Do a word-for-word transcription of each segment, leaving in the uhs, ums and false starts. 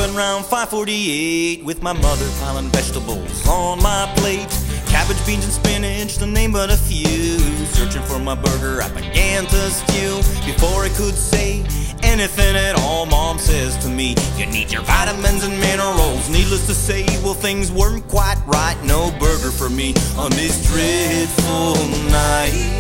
running round five forty-eight with my mother piling vegetables on my plate. Cabbage, beans, and spinach, to name but a few. Searching for my burger, I began to stew. Before I could say anything at all, Mom says to me, you need your vitamins and minerals. Needless to say, well, things weren't quite right. No burger for me on this dreadful night.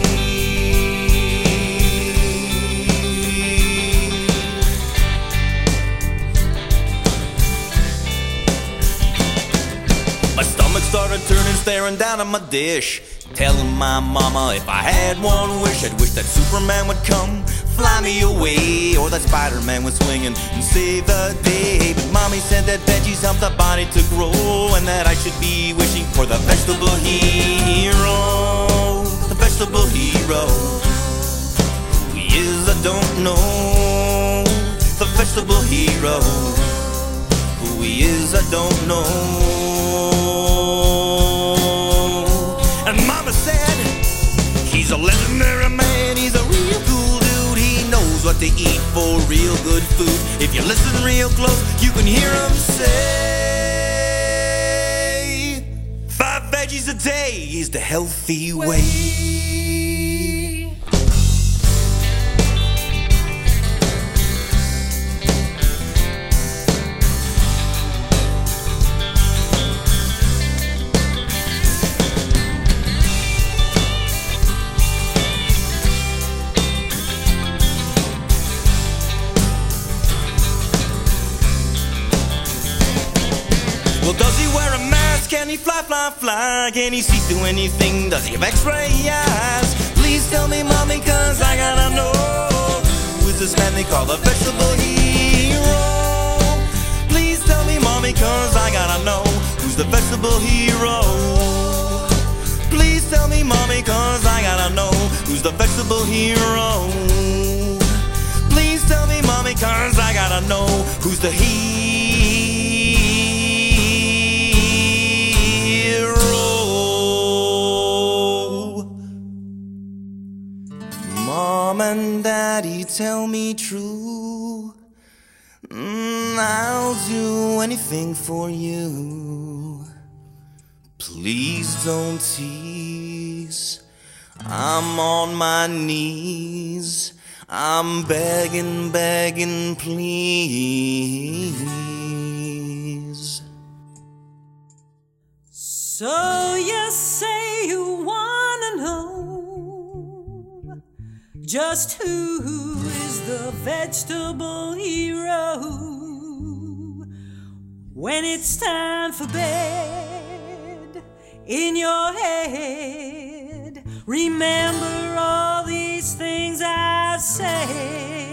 My stomach started turning, staring down at my dish, telling my mama if I had one wish, I'd wish that Superman would come, fly me away, or that Spider-Man would swing and, and save the day. But Mommy said that veggies help the body to grow, and that I should be wishing for the vegetable hero. The vegetable hero. Who he is, I don't know. The vegetable hero. Who he is, I don't know. And Mama said, he's a legendary man, he's a real cool dude. He knows what to eat for real good food. If you listen real close, you can hear him say, five veggies a day is the healthy way. Well, does he wear a mask? Can he fly, fly, fly? Can he see through anything? Does he have x-ray eyes? Please tell me, Mommy, cause I gotta know. Who is this man they call the vegetable hero? Please tell me, Mommy, cause I gotta know. Who's the vegetable hero? Please tell me, Mommy, cause I gotta know. Who's the vegetable hero? Please tell me, Mommy, cause I gotta know. Who's the hero? Mom and Daddy, tell me true. Mm, I'll do anything for you. Please don't tease. I'm on my knees. I'm begging, begging, please. So you say you wanna know just who is the vegetable hero? When it's time for bed, in your head, remember all these things I've said.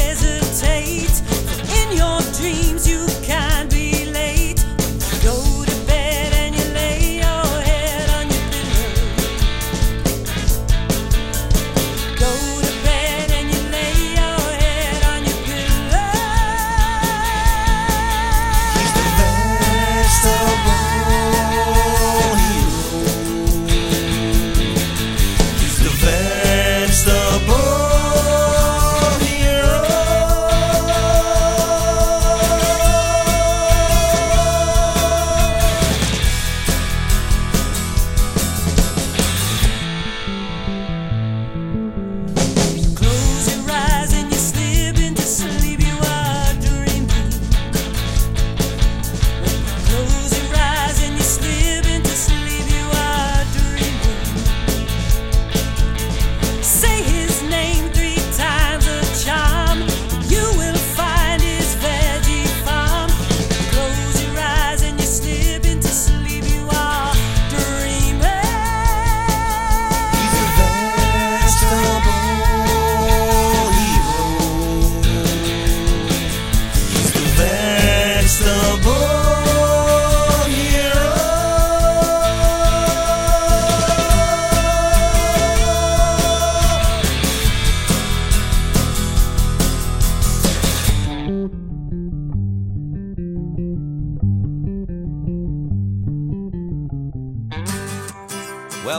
Dreams you can't be late. Go to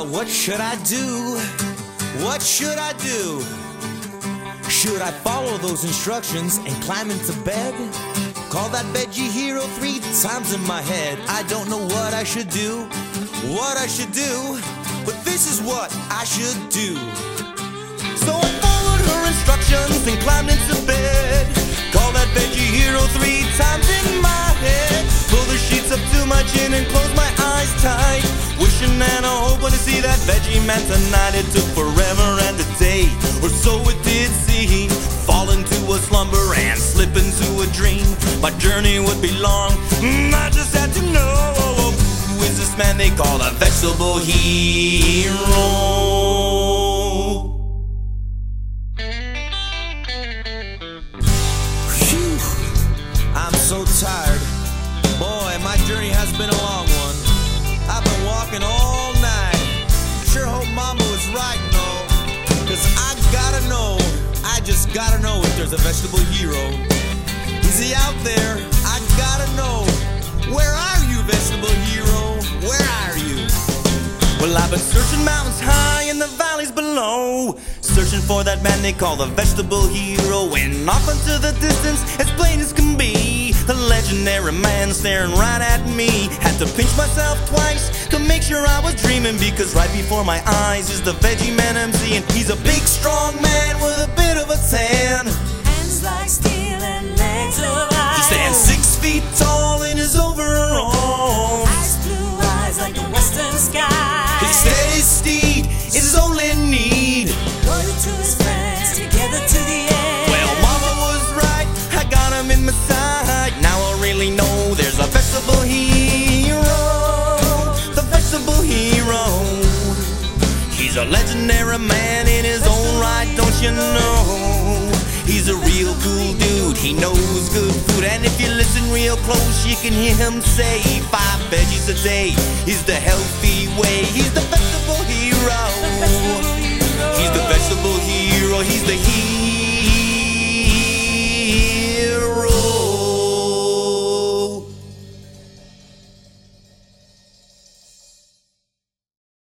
Well, what should I do? What should I do? Should I follow those instructions and climb into bed? Call that veggie hero three times in my head. I don't know what I should do, what I should do, but this is what I should do. So I followed her instructions and climbed into bed. Call that veggie hero three times in my head. Pull the sheets up to my chin and close my eyes tight, wishing and hoping to see that veggie man tonight. It took forever and a day, or so it did seem. Fall into a slumber and slip into a dream. My journey would be long, mm, I just had to know, who is this man they call a vegetable hero? Phew, I'm so tired. Boy, my journey has been a long one. I've been walking all night. Sure hope Mama was right, no, cause I gotta know, I just gotta know if there's a vegetable hero. Is he out there? I gotta know. Where are you, vegetable hero? Where are you? Well, I've been searching mountains high and the valleys below, searching for that man they call the vegetable hero. And off into the distance, as plain as can be, the legendary man staring right at me. Had to pinch myself twice to make sure I was dreaming, because right before my eyes is the veggie man I'm seeing. He's a big strong man with a bit of a tan, Hands like steel and legs of iron. he stands six feet tall in his overalls. Ice blue eyes like the western sky. His steady steed is his only need. Loyal to his friends, together to the end. Well, Mama was right, I got him in my sight. Now I really know there's a vegetable hero, the vegetable hero. He's a legendary man in his own right, don't you know? He's a real cool dude, he knows good food. And if you listen real close, you can hear him say five veggies a day is the healthy way. He's the vegetable hero. The vegetable hero. He's the vegetable hero. He's the hero.